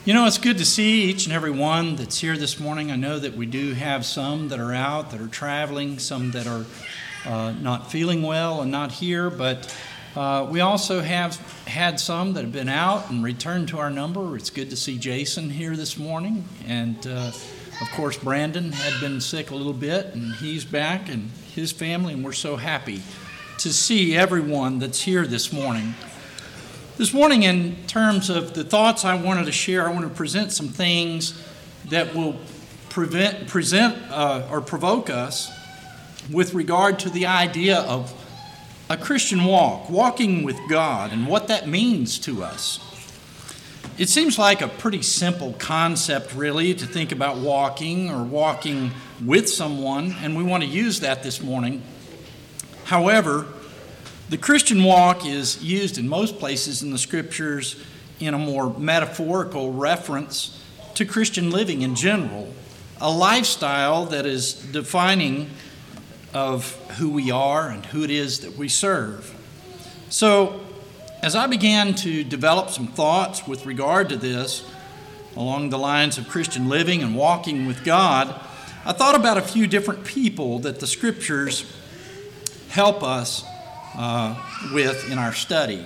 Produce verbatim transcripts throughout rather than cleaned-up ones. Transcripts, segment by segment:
You know, it's good to see each and every one that's here this morning. I know that we do have some that are out, that are traveling, some that are uh, not feeling well and not here, but uh, we also have had some that have been out and returned to our number. It's good to see Jason here this morning, and uh, of course Brandon had been sick a little bit, and he's back, and his family, and we're so happy to see everyone that's here this morning. This morning, in terms of the thoughts I wanted to share, I want to present some things that will prevent, present uh, or provoke us with regard to the idea of a Christian walk, walking with God, and what that means to us. It seems like a pretty simple concept, really, to think about walking or walking with someone, and we want to use that this morning. However, the Christian walk is used in most places in the Scriptures in a more metaphorical reference to Christian living in general, a lifestyle that is defining of who we are and who it is that we serve. So, as I began to develop some thoughts with regard to this, along the lines of Christian living and walking with God, I thought about a few different people that the Scriptures help us Uh, with in our study.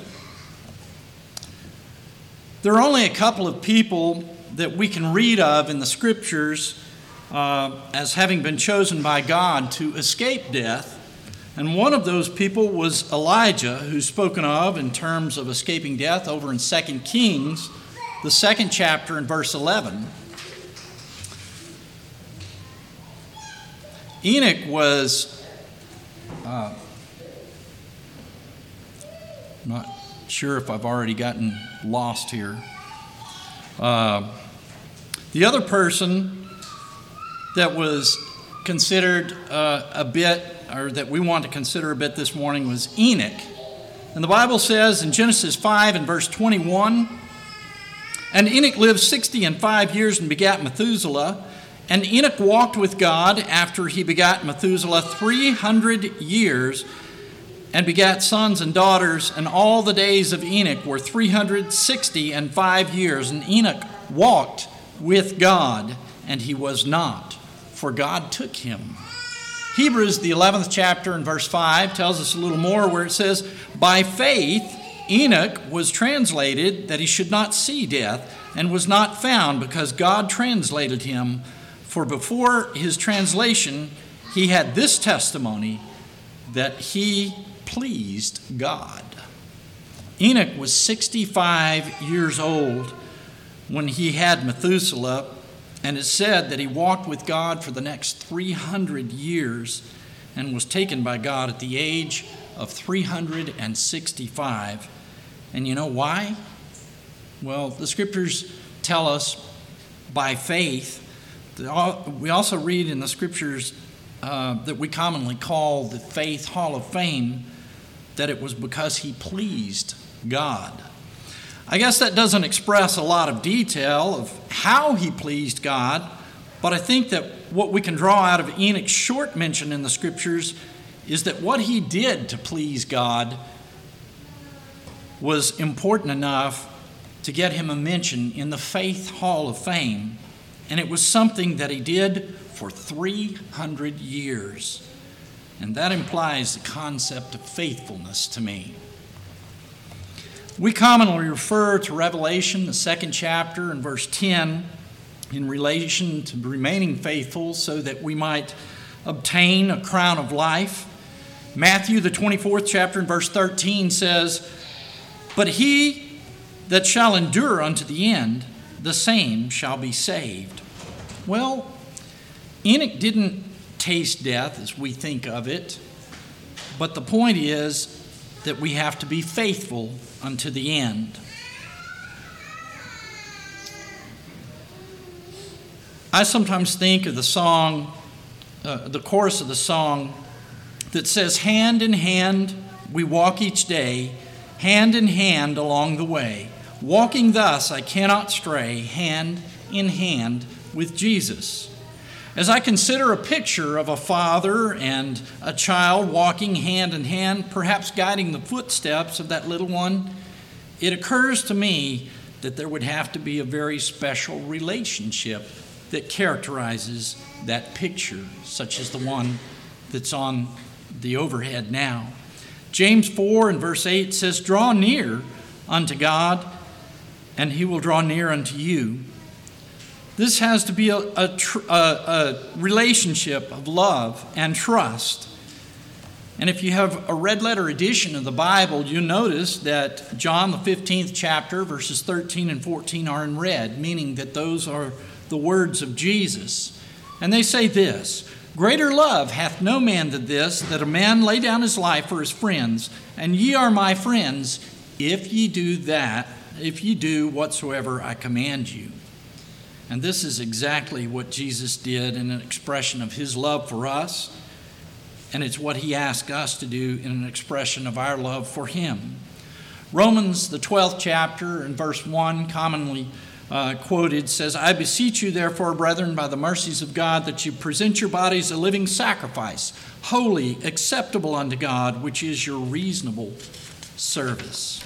There are only a couple of people that we can read of in the Scriptures uh, as having been chosen by God to escape death, and one of those people was Elijah, who's spoken of in terms of escaping death over in Second Kings, the second chapter and verse eleven. Enoch was uh, I'm not sure if I've already gotten lost here. Uh, the other person that was considered uh, a bit, or that we want to consider a bit this morning, was Enoch. And the Bible says in Genesis five and verse twenty-one, "And Enoch lived sixty and five years and begat Methuselah. And Enoch walked with God after he begat Methuselah three hundred years, and begat sons and daughters, and all the days of Enoch were three hundred sixty and five years. And Enoch walked with God, and he was not, for God took him." Hebrews, the eleventh chapter and verse five, tells us a little more, where it says, "By faith Enoch was translated that he should not see death, and was not found, because God translated him. For before his translation he had this testimony, that he pleased God." Enoch was sixty-five years old when he had Methuselah, and it said that he walked with God for the next three hundred years and was taken by God at the age of three hundred sixty-five. And you know why? Well, the Scriptures tell us by faith. We also read in the Scriptures uh, that we commonly call the Faith Hall of Fame, that it was because he pleased God. I guess that doesn't express a lot of detail of how he pleased God, but I think that what we can draw out of Enoch's short mention in the Scriptures is that what he did to please God was important enough to get him a mention in the Faith Hall of Fame, and it was something that he did for three hundred years. And that implies the concept of faithfulness to me. We commonly refer to Revelation, the second chapter and verse ten, in relation to remaining faithful so that we might obtain a crown of life. Matthew, the twenty-fourth chapter and verse thirteen says, "But he that shall endure unto the end, the same shall be saved." Well, Enoch didn't taste death as we think of it, but the point is that we have to be faithful unto the end. I sometimes think of the song, uh, the chorus of the song that says, "Hand in hand we walk each day, hand in hand along the way. Walking thus I cannot stray, hand in hand with Jesus." As I consider a picture of a father and a child walking hand in hand, perhaps guiding the footsteps of that little one, it occurs to me that there would have to be a very special relationship that characterizes that picture, such as the one that's on the overhead now. James four and verse eight says, "Draw near unto God, and he will draw near unto you." This has to be a, a, tr- a, a relationship of love and trust. And if you have a red letter edition of the Bible, you'll notice that John, the fifteenth chapter, verses thirteen and fourteen are in red, meaning that those are the words of Jesus. And they say this: "Greater love hath no man than this, that a man lay down his life for his friends. And ye are my friends, if ye do that, if ye do whatsoever I command you." And this is exactly what Jesus did in an expression of his love for us. And it's what he asked us to do in an expression of our love for him. Romans, the twelfth chapter, and verse one, commonly uh, quoted, says, "I beseech you, therefore, brethren, by the mercies of God, that you present your bodies a living sacrifice, holy, acceptable unto God, which is your reasonable service."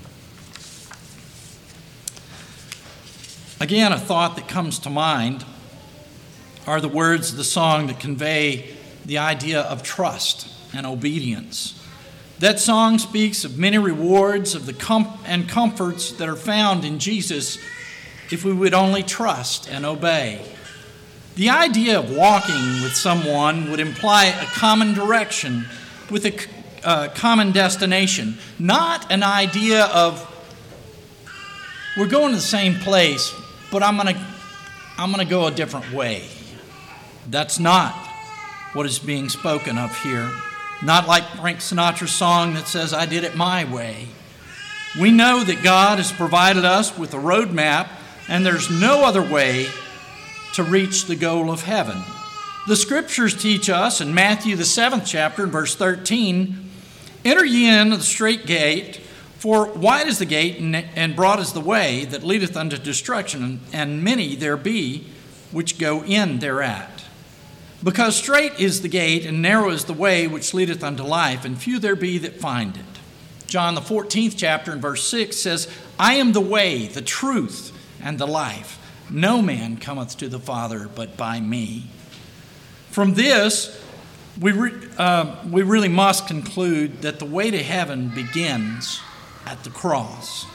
Again, a thought that comes to mind are the words of the song that convey the idea of trust and obedience. That song speaks of many rewards of the com- and comforts that are found in Jesus if we would only trust and obey. The idea of walking with someone would imply a common direction with a uh, common destination, not an idea of we're going to the same place, but I'm going to I'm going to go a different way. That's not what is being spoken of here. Not like Frank Sinatra's song that says, "I did it my way." We know that God has provided us with a roadmap, and there's no other way to reach the goal of heaven. The scriptures teach us in Matthew, the seventh chapter, verse thirteen, "Enter ye in the straight gate, for wide is the gate, and broad is the way that leadeth unto destruction, and many there be which go in thereat. Because straight is the gate, and narrow is the way which leadeth unto life, and few there be that find it." John, the fourteenth chapter, and verse six says, "I am the way, the truth, and the life. No man cometh to the Father but by me." From this, we, re- uh, we really must conclude that the way to heaven begins at the cross.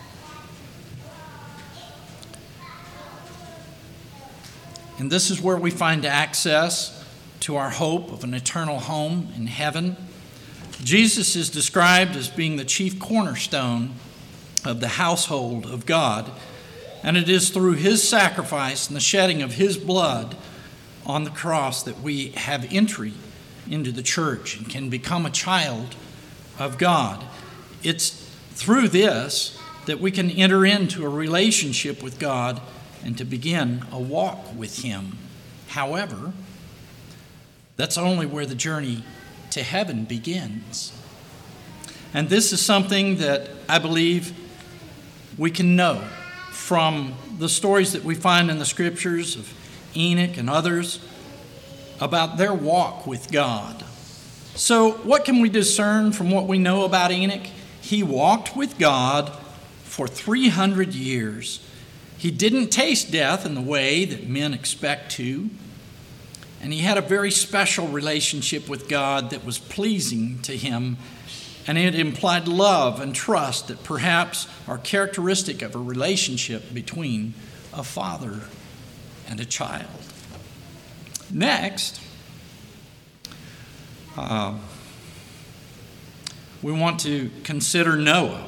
And this is where we find access to our hope of an eternal home in heaven. Jesus is described as being the chief cornerstone of the household of God, and it is through his sacrifice and the shedding of his blood on the cross that we have entry into the church and can become a child of God. It's through this that we can enter into a relationship with God and to begin a walk with him. However, that's only where the journey to heaven begins. And this is something that I believe we can know from the stories that we find in the scriptures of Enoch and others about their walk with God. So what can we discern from what we know about Enoch? He walked with God for three hundred years. He didn't taste death in the way that men expect to. And he had a very special relationship with God that was pleasing to him. And it implied love and trust that perhaps are characteristic of a relationship between a father and a child. Next, uh, we want to consider Noah.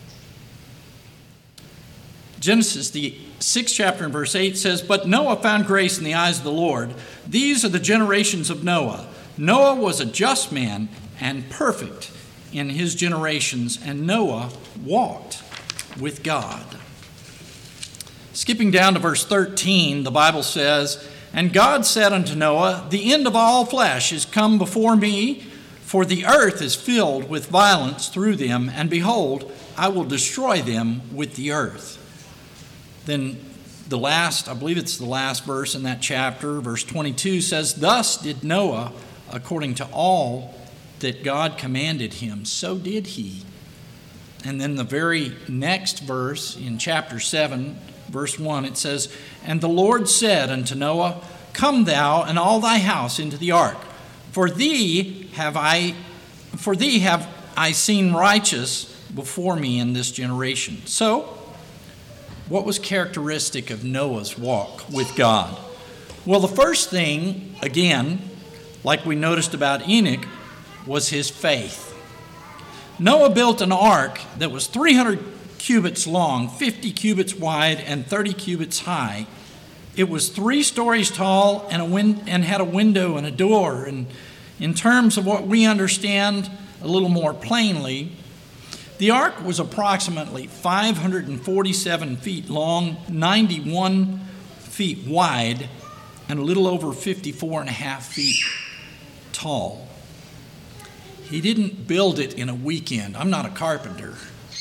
Genesis, the sixth chapter and verse eight says, "But Noah found grace in the eyes of the Lord. These are the generations of Noah. Noah was a just man and perfect in his generations, and Noah walked with God." Skipping down to verse thirteen, the Bible says, "And God said unto Noah, The end of all flesh is come before me, for the earth is filled with violence through them, and behold, I will destroy them with the earth." Then the last, I believe it's the last verse in that chapter, verse twenty-two says, "Thus did Noah, according to all that God commanded him, so did he. And then the very next verse in chapter seven, verse one, it says, "And the Lord said unto Noah, Come thou and all thy house into the ark, for thee have I, for thee have I seen righteous before me in this generation." So, what was characteristic of Noah's walk with God? Well, the first thing, again, like we noticed about Enoch, was his faith. Noah built an ark that was three hundred cubits long, fifty cubits wide, and thirty cubits high. It was three stories tall and a win- and had a window and a door. And in terms of what we understand a little more plainly, the ark was approximately five hundred forty-seven feet long, ninety-one feet wide, and a little over fifty-four and a half feet tall. He didn't build it in a weekend. I'm not a carpenter.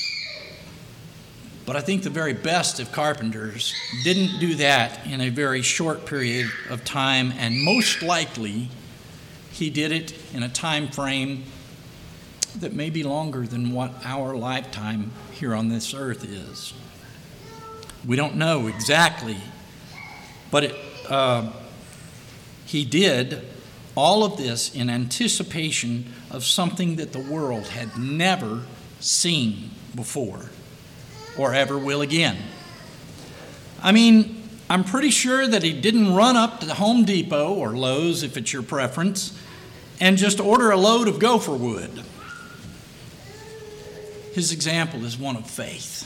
But I think the very best of carpenters didn't do that in a very short period of time, and most likely he did it in a time frame that may be longer than what our lifetime here on this earth is. We don't know exactly, but it, uh, he did all of this in anticipation of something that the world had never seen before or ever will again. I mean, I'm pretty sure that he didn't run up to the Home Depot or Lowe's, if it's your preference, and just order a load of gopher wood. His example is one of faith.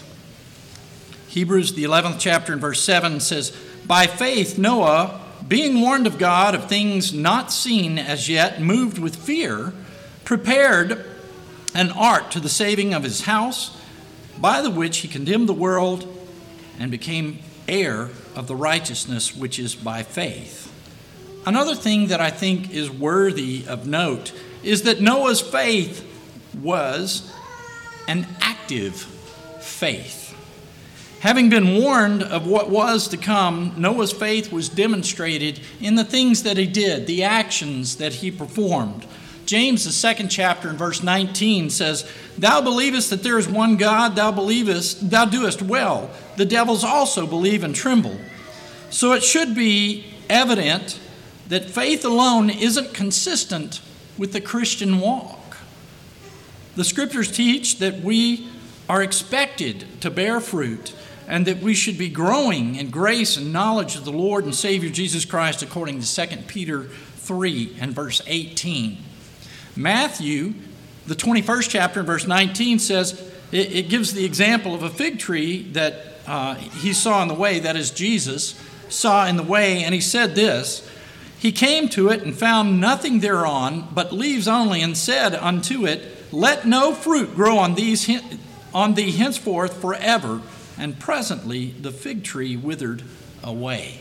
Hebrews, the eleventh chapter and verse seven says, "By faith Noah, being warned of God of things not seen as yet, moved with fear, prepared an ark to the saving of his house, by the which he condemned the world and became heir of the righteousness which is by faith." Another thing that I think is worthy of note is that Noah's faith was an active faith. Having been warned of what was to come, Noah's faith was demonstrated in the things that he did, the actions that he performed. James, the second chapter and verse nineteen says, "Thou believest that there is one God, thou believest, thou doest well. The devils also believe and tremble." So it should be evident that faith alone isn't consistent with the Christian walk. The scriptures teach that we are expected to bear fruit and that we should be growing in grace and knowledge of the Lord and Savior Jesus Christ, according to Second Peter three and verse eighteen. Matthew, the twenty-first chapter, verse nineteen says, it, it gives the example of a fig tree that uh, he saw in the way, that is, Jesus saw in the way, and he said this, "He came to it and found nothing thereon, but leaves only, and said unto it, Let no fruit grow on these on thee henceforth forever. And presently the fig tree withered away."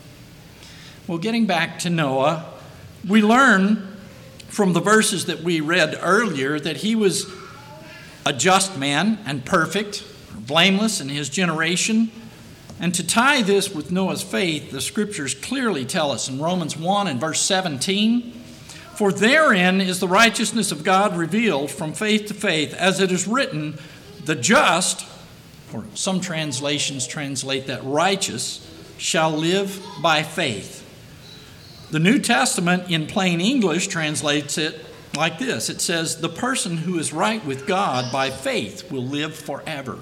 Well, getting back to Noah, we learn from the verses that we read earlier that he was a just man and perfect, blameless in his generation. And to tie this with Noah's faith, the scriptures clearly tell us in Romans one and verse seventeen, "For therein is the righteousness of God revealed from faith to faith, as it is written, the just," or some translations translate that righteous, "shall live by faith." The New Testament in plain English translates it like this. It says, "The person who is right with God by faith will live forever."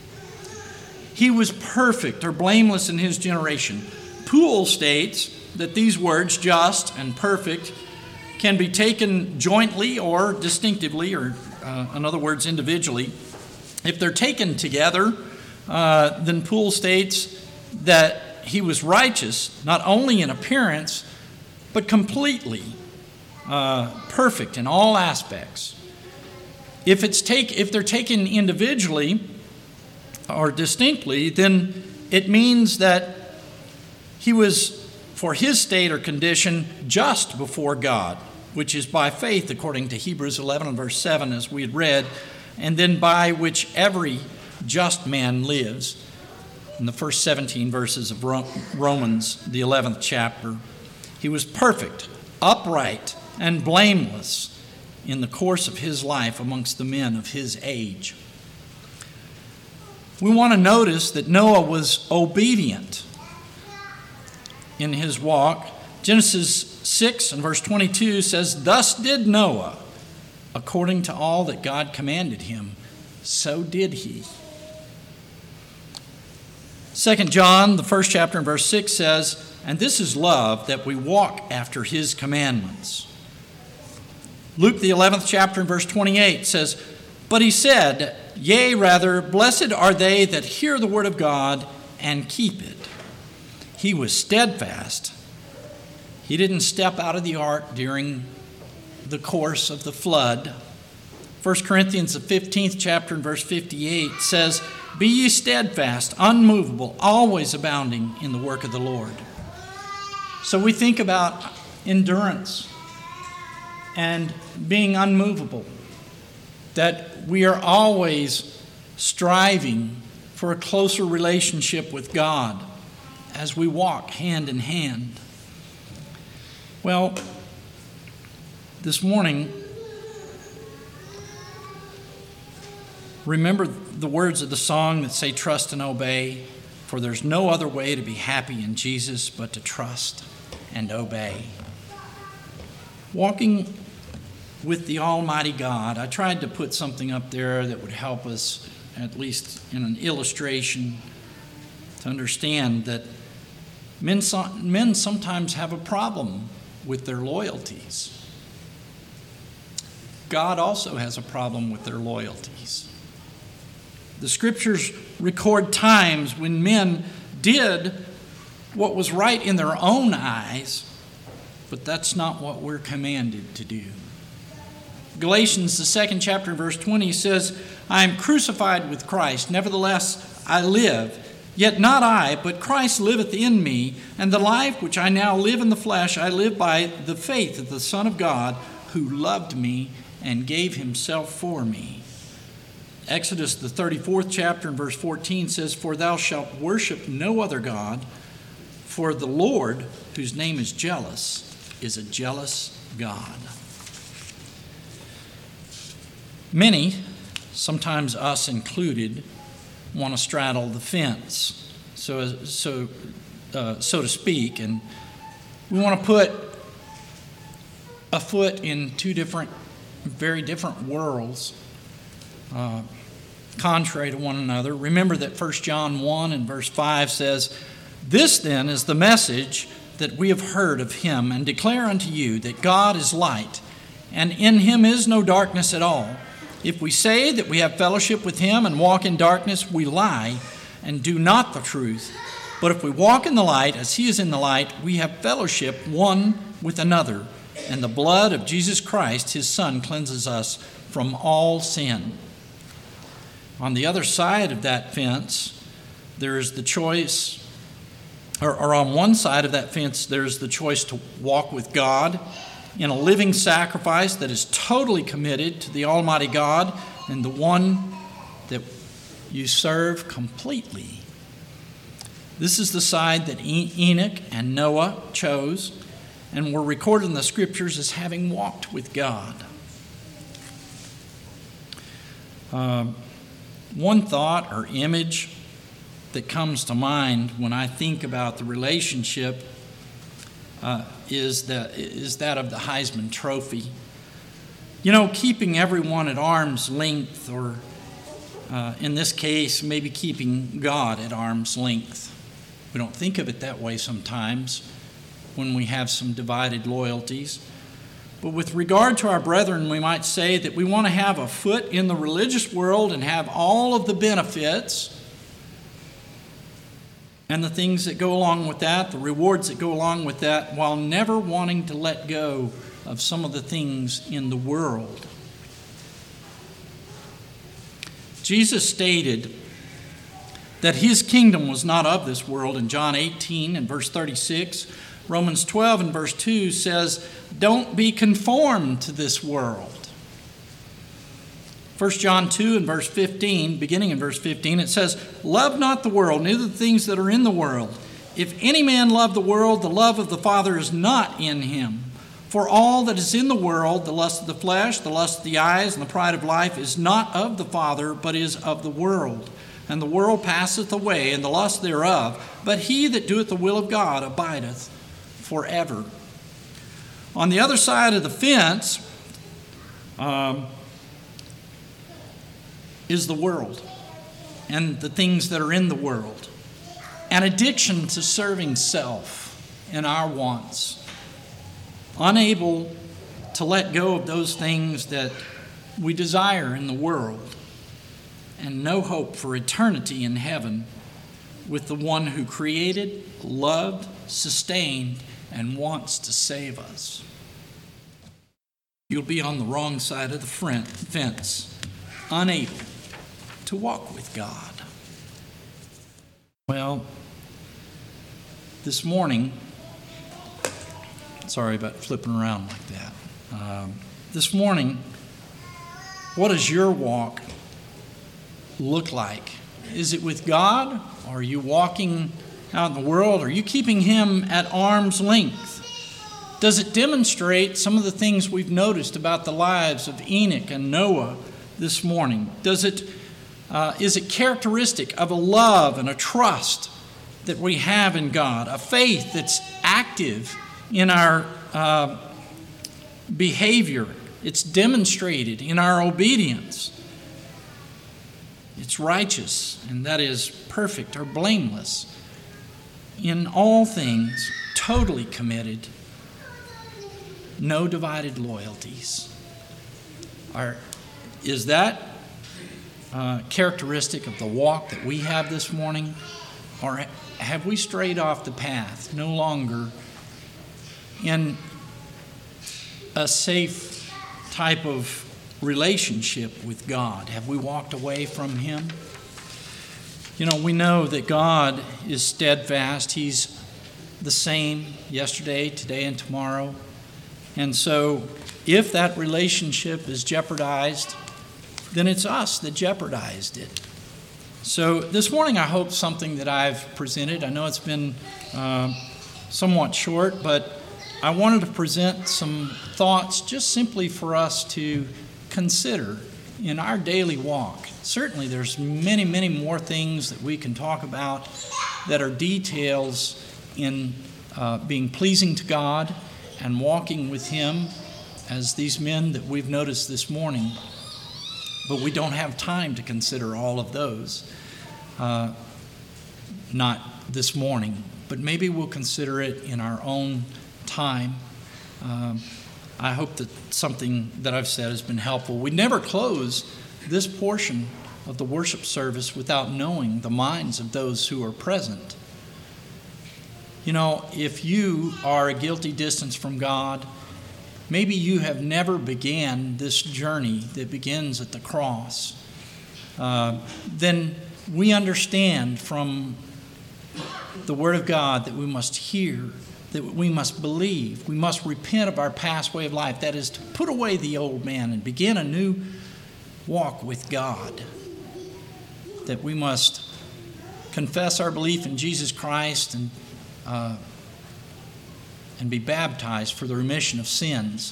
He was perfect or blameless in his generation. Poole states that these words, just and perfect, can be taken jointly or distinctively, or uh, in other words, individually. If they're taken together, uh, then Poole states that he was righteous, not only in appearance, but completely uh, perfect in all aspects. If it's take, if they're taken individually or distinctly, then it means that he was, for his state or condition, just before God, which is by faith, according to Hebrews eleven and verse seven, as we had read, and then by which every just man lives, in the first seventeen verses of Romans, the eleventh chapter. He was perfect, upright, and blameless in the course of his life amongst the men of his age. we want to notice that Noah was obedient in his walk. Genesis six and verse twenty-two says, "Thus did Noah, according to all that God commanded him, so did he." Second John, the first chapter and verse six says, "And this is love, that we walk after his commandments." Luke, the eleventh chapter and verse twenty-eight says, "But he said, yea, rather, blessed are they that hear the word of God and keep it." He was steadfast. He didn't step out of the ark during the course of the flood. First Corinthians, the fifteenth chapter and verse fifty-eight says, "Be ye steadfast, unmovable, always abounding in the work of the Lord." So we think about endurance and being unmovable, that we are always striving for a closer relationship with God as we walk hand in hand. Well, this morning, remember the words of the song that say, "Trust and obey, for there's no other way to be happy in Jesus but to trust and obey." Walking with the Almighty God, I tried to put something up there that would help us, at least in an illustration, to understand that men, so, men sometimes have a problem with their loyalties. God also has a problem with their loyalties. The scriptures record times when men did what was right in their own eyes, but that's not what we're commanded to do. Galatians, the second chapter, verse twenty says, "I am crucified with Christ, nevertheless I live. Yet not I, but Christ liveth in me, and the life which I now live in the flesh, I live by the faith of the Son of God, who loved me and gave himself for me." Exodus, the thirty-fourth chapter, and verse fourteen says, "For thou shalt worship no other God, for the Lord, whose name is jealous, is a jealous God." Many, sometimes us included, want to straddle the fence, so so uh, so to speak, and we want to put a foot in two different, very different worlds, uh, contrary to one another. Remember that First John one and verse five says, "This then is the message that we have heard of him, and declare unto you that God is light, and in him is no darkness at all. If we say that we have fellowship with him and walk in darkness, we lie and do not the truth. But if we walk in the light as he is in the light, we have fellowship one with another, and the blood of Jesus Christ, his Son, cleanses us from all sin." On the other side of that fence, there is the choice, or, or on one side of that fence, there's the choice to walk with God in a living sacrifice that is totally committed to the Almighty God and the one that you serve completely. This is the side that Enoch and Noah chose and were recorded in the scriptures as having walked with God. Um, one thought or image that comes to mind when I think about the relationship uh, is that is that of the Heisman Trophy. You know, keeping everyone at arm's length, or uh, in this case, maybe keeping God at arm's length. We don't think of it that way sometimes when we have some divided loyalties. But with regard to our brethren, we might say that we want to have a foot in the religious world and have all of the benefits and the things that go along with that, the rewards that go along with that, while never wanting to let go of some of the things in the world. Jesus stated that his kingdom was not of this world in John eighteen and verse thirty-six. Romans twelve and verse two says, "Don't be conformed to this world." First John two and verse fifteen, beginning in verse fifteen, it says, "Love not the world, neither the things that are in the world. If any man love the world, the love of the Father is not in him. For all that is in the world, the lust of the flesh, the lust of the eyes, and the pride of life, is not of the Father, but is of the world. and the world passeth away, and the lust thereof, but he that doeth the will of God abideth forever. On the other side of the fence um, is the world and the things that are in the world. An addiction to serving self and our wants. Unable to let go of those things that we desire in the world. And no hope for eternity in heaven with the one who created, loved, sustained, and wants to save us. You'll be on the wrong side of the fence, unable to walk with God. Well, this morning, sorry about flipping around like that. Um, this morning, what does your walk look like? Is it with God? Are you walking out in the world? Are you keeping Him at arm's length? Does it demonstrate some of the things we've noticed about the lives of Enoch and Noah this morning? Does it, uh, is it characteristic of a love and a trust that we have in God, a faith that's active in our uh, behavior? It's demonstrated in our obedience. It's righteous, and that is perfect or blameless. In all things, totally committed. No divided loyalties. Are, is that uh, characteristic of the walk that we have this morning? Or have we strayed off the path, no longer in a safe type of relationship with God? Have we walked away from Him? You know, we know that God is steadfast. He's the same yesterday, today, and tomorrow. And so if that relationship is jeopardized, then it's us that jeopardized it. So this morning I hope something that I've presented, I know it's been uh, somewhat short, but I wanted to present some thoughts just simply for us to consider in our daily walk. Certainly there's many, many more things that we can talk about that are details in uh, being pleasing to God and walking with Him as these men that we've noticed this morning. But we don't have time to consider all of those. Uh, not this morning, but maybe we'll consider it in our own time. Um, I hope that something that I've said has been helpful. We never close this portion of the worship service without knowing the minds of those who are present. You know, if you are a guilty distance from God, maybe you have never began this journey that begins at the cross, uh, then we understand from the Word of God that we must hear, that we must believe, we must repent of our past way of life. That is to put away the old man and begin a new walk with God. That we must confess our belief in Jesus Christ and uh, and be baptized for the remission of sins.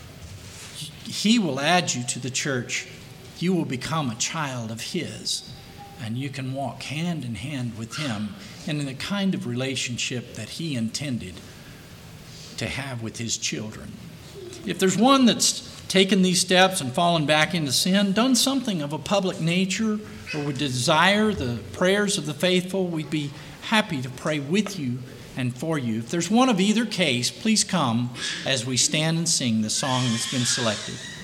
He will add you to the church. You will become a child of His, and you can walk hand in hand with Him and in the kind of relationship that He intended to have with His children. If there's one that's taken these steps and fallen back into sin, done something of a public nature, or would desire the prayers of the faithful, we'd be happy to pray with you and for you. If there's one of either case, please come as we stand and sing the song that's been selected.